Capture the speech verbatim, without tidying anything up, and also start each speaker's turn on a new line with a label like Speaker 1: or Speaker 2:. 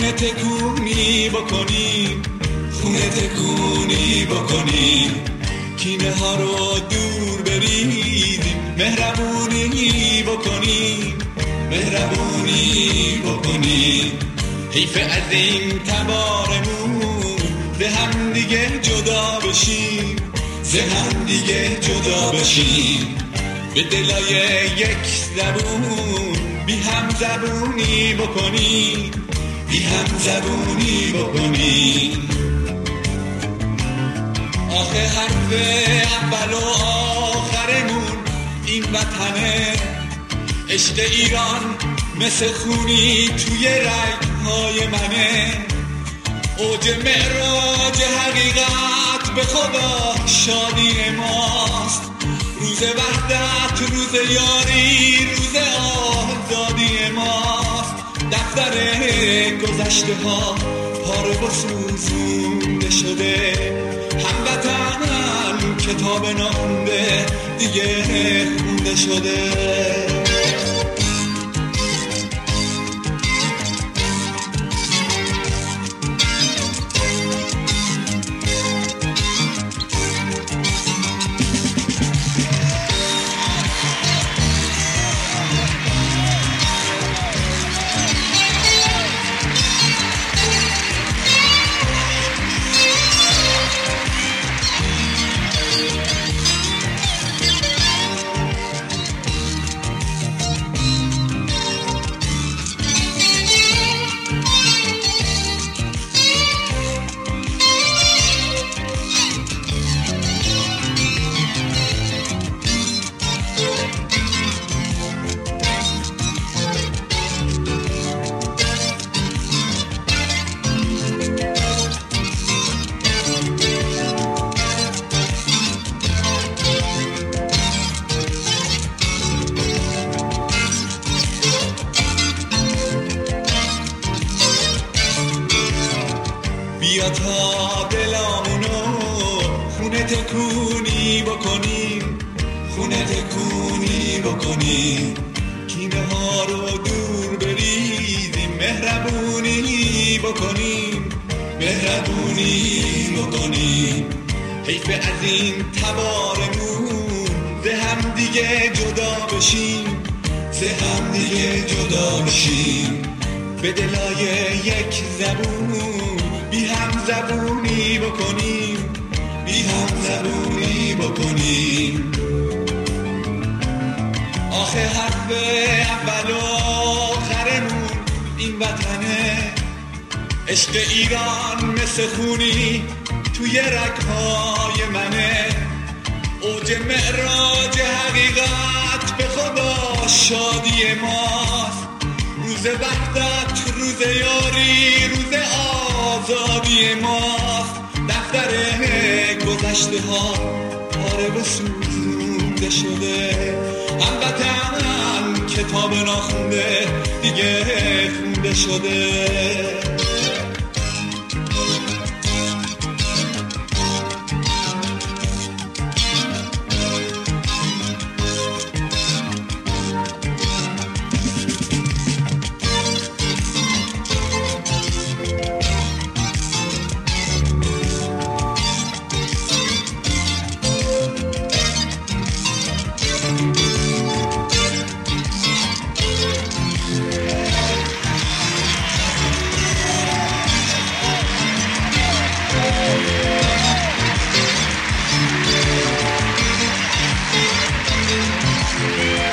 Speaker 1: خونه تکونی بکنیم، خونه تکونی بکنیم، کینه ها رو دور بریزیم، مهربونی بکنیم، مهربونی بکنیم. حیف از این تبارمون به هم دیگه جدا بشیم، به هم دیگه جدا بشیم. به دلای یک زبون بی هم زبونی بکنیم، بی هم زبونی بکنیم. آخه حرف اول و آخرمون این وطنه، عشق ایران مثل خونی توی رگ‌های منه. اوج معراج حقیقت به خدا شادی ماست، روز وحدت، روز یاری، روز آزادی ماست. دفتر گذشته ها پاره و سوزونده شده، هموطن کتاب نخونده دیگه خونده شده. بیا تا دلامونو خونه تکونی بکنیم، خونه تکونی بکنیم، کینه ها رو دور بریزیم، مهربونی بکنیم، مهربونی بکنیم. حیف از این تبارمون به هم دیگه جدا بشیم، به هم دیگه جدا بشیم. به دلای یک زبون بی هم زبونی بکنیم، بی هم زبونی بکنیم. آخه حرف اول و آخرمون این وطنه، عشق ایران مثل خونی توی رگ‌های منه. اوج معراج حقیقت به خدا شادی ماست، روز وحدت، روز یاری، روز آزادی ماست. دفتر گذشته ها پاره و سوزونده شده، هموطن کتاب ناخونده دیگه خونده شده.
Speaker 2: Yeah.